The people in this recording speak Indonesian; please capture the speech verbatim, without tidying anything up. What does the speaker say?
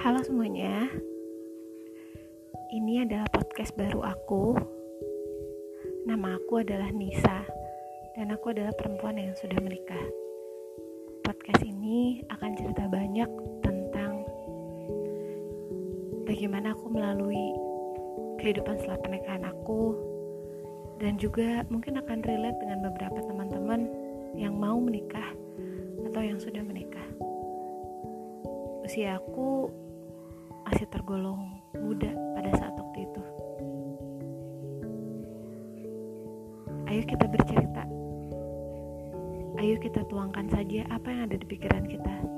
Halo semuanya, ini adalah podcast baru aku. Nama aku adalah Nisa, dan aku adalah perempuan yang sudah menikah. Podcast ini akan cerita banyak tentang bagaimana aku melalui kehidupan setelah pernikahan aku, dan juga mungkin akan relate dengan beberapa teman-teman yang mau menikah atau yang sudah menikah. Usia aku masih tergolong muda pada saat waktu itu. Ayo kita bercerita. Ayo kita tuangkan saja apa yang ada di pikiran kita.